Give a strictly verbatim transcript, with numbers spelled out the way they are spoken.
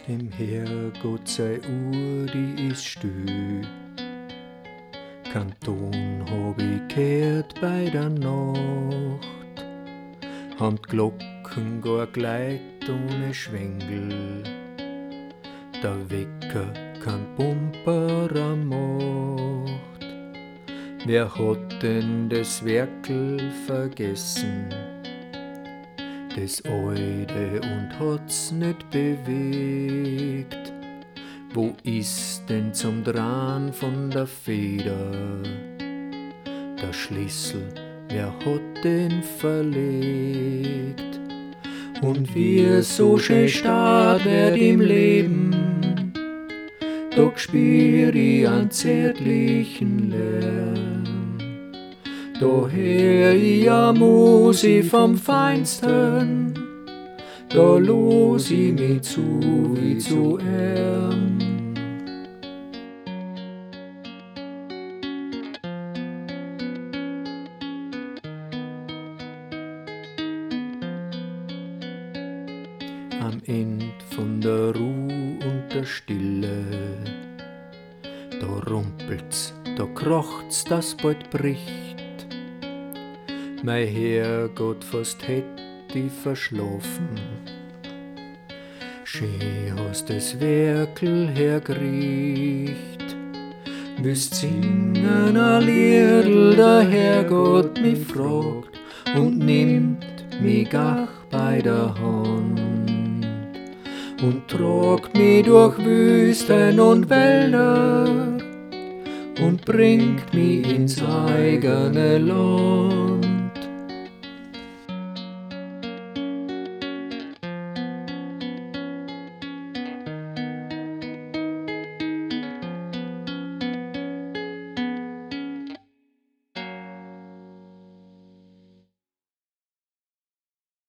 Dem Herrgott sei Uhr, die ist still. Kein Ton hab ich gehört bei der Nacht. Han die Glocken gar gleit ohne Schwengel. Der Wecker kein Pumperer macht. Wer hat denn das Werkel vergessen? Das Alte und hat's nicht bewegt. Wo ist denn zum Dran von der Feder der Schlüssel, wer hat den verlegt? Und wie es so schön stark wird im Leben, doch spür ich einen zärtlichen Lärm. Da hör ich ja Musik vom Feinsten, da los ich mich zu wie zu Erm. Am End von der Ruh und der Stille, da rumpelt's, da krocht's, das bald bricht. Mein Herrgott, fast hätt ich verschlafen. Schön hast das Werkel hergericht. Willst singen a Liedl, der Herrgott mich fragt und nimmt mich gach bei der Hand und tragt mich durch Wüsten und Wälder und bringt mich ins eigene Land.